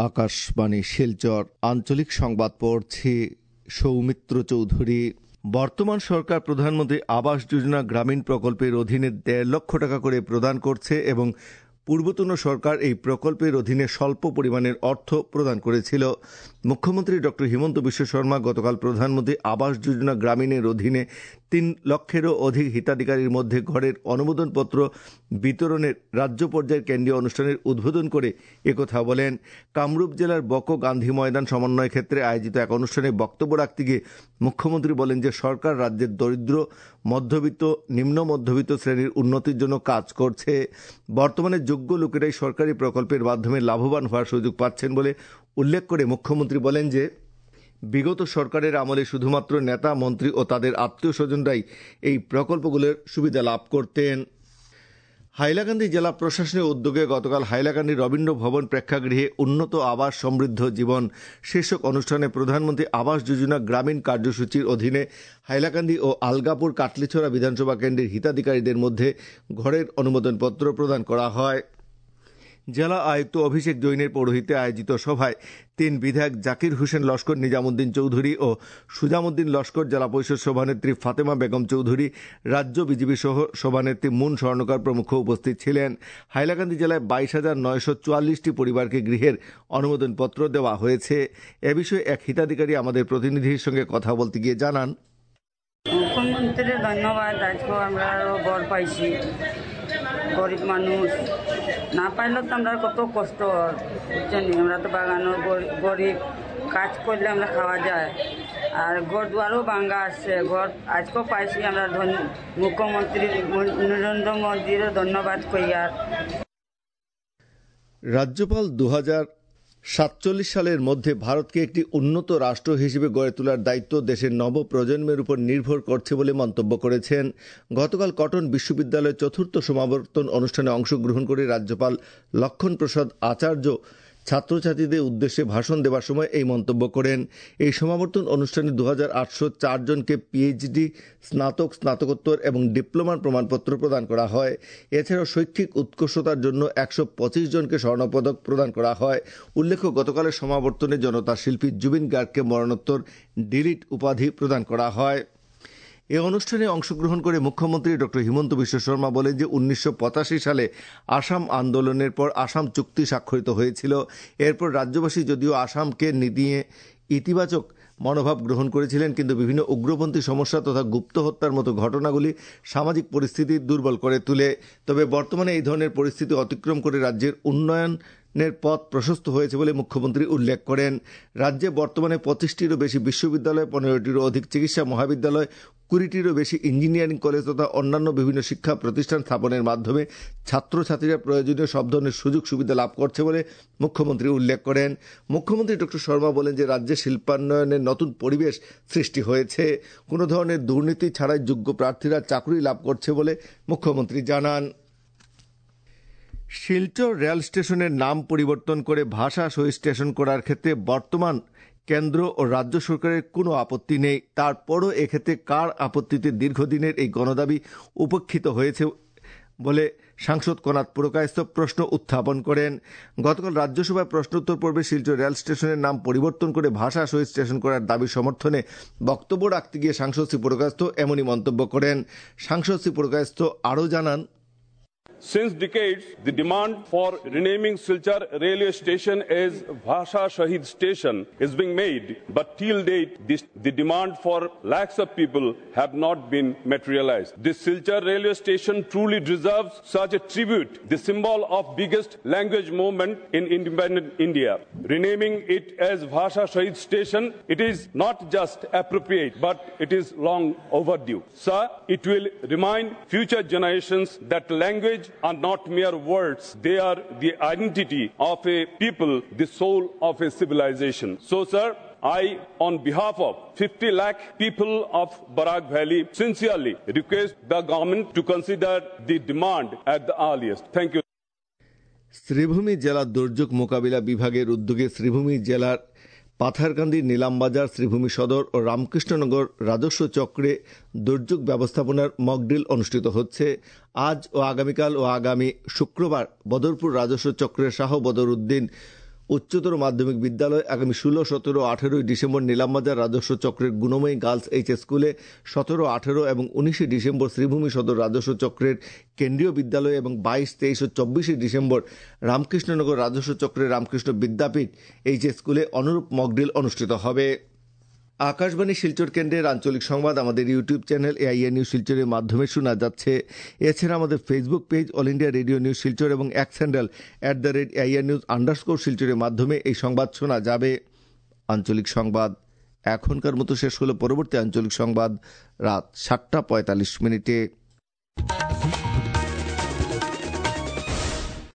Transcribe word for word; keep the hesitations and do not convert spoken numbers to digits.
আকাশবাণী শিলচর আঞ্চলিক সংবাদ পড়ছি সৌমিত্র চৌধুরী। বর্তমান সরকার প্রধানমন্ত্রী আবাস যোজনা গ্রামীণ প্রকল্পের অধীনে দেড় লক্ষ টাকা করে প্রদান করছে এবং পূর্বতন সরকার এই প্রকল্পের অধীনে স্বল্প পরিমাণের অর্থ প্রদান করেছিল। মুখ্যমন্ত্রী ডক্টর হিমন্ত বিশ্ব শর্মা গতকাল প্রধানমন্ত্রী আবাস যোজনা গ্রামীণের অধীনে তিন লক্ষেরও অধিক হিতাধিকারীর মধ্যে ঘরের অনুমোদনপত্র বিতরণের রাজ্য পর্যায়ের কেন্দ্রীয় অনুষ্ঠানের উদ্বোধন করে একথা বলেন। কামরূপ জেলার বকো গান্ধী ময়দান সমন্বয় ক্ষেত্রে আয়োজিত এক অনুষ্ঠানে বক্তব্য রাখতে গিয়ে মুখ্যমন্ত্রী বলেন যে সরকার রাজ্যের দরিদ্র, মধ্যবিত্ত, নিম্ন মধ্যবিত্ত শ্রেণীর উন্নতির জন্য কাজ করছে। বর্তমানে যোগ্য লোকেরাই সরকারি প্রকল্পের মাধ্যমে লাভবান হওয়ার সুযোগ পাচ্ছেন বলে উল্লেখ করে মুখ্যমন্ত্রী বলেন যে বিগত সরকারের আমলে শুধুমাত্র নেতা, মন্ত্রী ও তাদের আত্মীয় স্বজনরাই এই প্রকল্পগুলোর সুবিধা লাভ করতেন। হাইলাকান্দি জেলা প্রশাসনের উদ্যোগে গতকাল হাইলাকান্দি রবীন্দ্র ভবন প্রেক্ষাগৃহে উন্নত আবাস সমৃদ্ধ জীবন শীর্ষক অনুষ্ঠানে প্রধানমন্ত্রী আবাস যোজনা গ্রামীণ কার্যসূচির অধীনে হাইলাকান্দি ও আলগাপুর কাটলিছড়া বিধানসভা কেন্দ্রের হিতাধিকারীদের মধ্যে ঘরের অনুমোদনপত্র প্রদান করা হয়। জেলা আয়ুক্ত অভিষেক জৈনের পৌরোহিত্যে আয়োজিত সভায় তিন বিধায়ক জাকির হোসেন লস্কর, নিজামুদ্দিন চৌধুরী ও সুজামুদ্দিন লস্কর, জেলা পরিষদ সভানেত্রী ফাতেমা বেগম চৌধুরী, রাজ্য বিজেপি সহ সভানেত্রী মুন স্বর্ণকার প্রমুখ উপস্থিত ছিলেন। হাইলাকান্দি জেলায় বাইশ হাজার নয়শো চুয়াল্লিশটি পরিবারকে গৃহের অনুমোদনপত্র দেওয়া হয়েছে। এ বিষয়ে এক হিতাধিকারী আমাদের প্রতিনিধির সঙ্গে কথা বলতে গিয়ে জানান, মুখ্যমন্ত্রীর ধন্যবাদ, আজকে আমরা ঘর পাইছি। গরিব মানুষ না পাইলে তো আমরা কত কষ্ট, বুঝছেন? আমরা তো বাগানোর গরিব, কাজ করলে আমরা খাওয়া যায়, আর ঘর দুয়ারও ভাঙ্গা আসছে। ঘর আজকেও পাইছি আমরা। মুখ্যমন্ত্রী নরেন্দ্র মোদীর ধন্যবাদ কইয়ার। রাজ্যপাল দু হাজার সাতচল্লিশ সালের মধ্যে ভারতকে একটি উন্নত রাষ্ট্র হিসেবে গড়ে তোলার দায়িত্ব দেশের নব প্রজন্মের উপর নির্ভর করছে বলে মন্তব্য করেছেন। গতকাল কটন বিশ্ববিদ্যালয়ের চতুর্থ সমাবর্তন অনুষ্ঠানে অংশগ্রহণ করে রাজ্যপাল লক্ষণ প্রসাদ আচার্য ছাত্রছাত্রীদের উদ্দেশ্যে ভাষণ দেওয়ার সময় এই মন্তব্য করেন। এই সমাবর্তন অনুষ্ঠানে দু হাজার আটশো চার জনকে পিএইচডি, স্নাতক, স্নাতকোত্তর এবং ডিপ্লোমার প্রমাণপত্র প্রদান করা হয়। এছাড়াও শৈক্ষিক উৎকর্ষতার জন্য একশো পঁচিশ জনকে স্বর্ণপদক প্রদান করা হয়। উল্লেখ্য, গতকালের সমাবর্তনে জনতা শিল্পী জুবিন গার্গকে মরণোত্তর ডিলিট উপাধি প্রদান করা হয়। এই অনুষ্ঠানে অংশগ্রহণ করে মুখ্যমন্ত্রী ডক্টর হিমন্ত বিশ্ব শর্মা বলেন যে উনিশশো পঁচাশি সালে আসাম আন্দোলনের পর আসাম চুক্তি স্বাক্ষরিত হয়েছিল। এরপর রাজ্যবাসী যদিও আসামকে নিয়ে ইতিবাচক মনোভাব গ্রহণ করেছিলেন, কিন্তু বিভিন্ন উগ্রপন্থী সমস্যা তথা গুপ্ত হত্যার মতো ঘটনাগুলি সামাজিক পরিস্থিতি দুর্বল করে তোলে। তবে বর্তমানে এই ধরনের পরিস্থিতি অতিক্রম করে রাজ্যের উন্নয়ন নের পথ প্রশস্ত হয়েছে বলে মুখ্যমন্ত্রী উল্লেখ করেন। রাজ্যে বর্তমানে পঁচিশটিরও বেশি বিশ্ববিদ্যালয়, পনেরোটিরও অধিক চিকিৎসা মহাবিদ্যালয়, কুড়িটিরও বেশি ইঞ্জিনিয়ারিং কলেজ তথা অন্যান্য বিভিন্ন শিক্ষা প্রতিষ্ঠান স্থাপনের মাধ্যমে ছাত্রছাত্রীরা প্রয়োজনীয় সব ধরনের সুযোগ সুবিধা লাভ করছে বলে মুখ্যমন্ত্রী উল্লেখ করেন। মুখ্যমন্ত্রী ডক্টর শর্মা বলেন যে রাজ্যে শিল্পায়নের নতুন পরিবেশ সৃষ্টি হয়েছে। কোনো ধরনের দুর্নীতি ছাড়াই যোগ্য প্রার্থীরা চাকরি লাভ করছে বলে মুখ্যমন্ত্রী জানান। শিলচর রেল স্টেশনের নাম পরিবর্তন করে ভাষা শহীদ স্টেশন করার ক্ষেত্রে বর্তমান কেন্দ্র ও রাজ্য সরকারের কোনো আপত্তি নেই। তারপরও এক্ষেত্রে কার আপত্তিতে দীর্ঘদিনের এই গণদাবি উপেক্ষিত হয়েছে বলে সাংসদ কনাথ পুরকায়স্থ প্রশ্ন উত্থাপন করেন। গতকাল রাজ্যসভায় প্রশ্নোত্তর পর্বে শিলচর রেল স্টেশনের নাম পরিবর্তন করে ভাষা শহীদ স্টেশন করার দাবি সমর্থনে বক্তব্য রাখতে গিয়ে সাংসদ শ্রী পুরকায়স্থ এমনই মন্তব্য করেন। সাংসদ শ্রী পুরকায়স্থ আরও জানান, Since decades, the demand for renaming Silchar railway station as Bhasha Shahid Station is being made, but till date, this, the demand for lakhs of people have not been materialized. This Silchar railway station truly deserves such a tribute, the symbol of biggest language movement in independent India. Renaming it as Bhasha Shahid Station, it is not just appropriate, but it is long overdue. Sir, it will remind future generations that language are not mere words. They are the identity of a people, the soul of a civilization. So, sir, I, on behalf of fifty lakh people of Barak Valley, sincerely request the government to consider the demand at the earliest. Thank you. Sreebhumi জেলা দুর্যোগ মোকাবিলা বিভাগের উদ্যোগে শ্রীভূমি জেলার পাথারকান্দি, নীলামবাজার, শ্রীভূমি সদর ও রামকৃষ্ণনগর রাজস্ব চক্রে দুর্যোগ ব্যবস্থাপনার মকড্রিল অনুষ্ঠিত হচ্ছে। আজ ও আগামীকাল ও আগামী শুক্রবার বদরপুর রাজস্ব চক্রের শাহ বদর উদ্দিন উচ্চতর মাধ্যমিক বিদ্যালয় আগামী ষোলো সতেরো আঠেরোই ডিসেম্বর নিলামবাজার রাজস্ব চক্রের গুণময়ী গার্লস এইচ এস স্কুলে, সতেরো আঠেরো এবং উনিশে ডিসেম্বর শ্রীভূমি সদর রাজস্ব চক্রের কেন্দ্রীয় বিদ্যালয় এবং বাইশ তেইশ ও চব্বিশে ডিসেম্বর রামকৃষ্ণনগর রাজস্ব চক্রের রামকৃষ্ণ বিদ্যাপীঠ এইচ এস স্কুলে অনুরূপ মকড্রিল অনুষ্ঠিত হবে। আকাশবাণী শিলচর কেন্দ্রের আঞ্চলিক সংবাদ আমাদের ইউটিউব চ্যানেল এআইএন নিউজ শিলচরের মাধ্যমে শোনা যাচ্ছে। এছাড়া আমাদের Facebook page All India Radio News Silchar এবং X handle at the rate AIN news underscore শিলচরের মাধ্যমে এই সংবাদ শোনা যাবে। আঞ্চলিক সংবাদ এখনকার মতো শেষ হলো। পরবর্তী আঞ্চলিক সংবাদ রাত সাতটা পঁয়তাল্লিশ মিনিটে।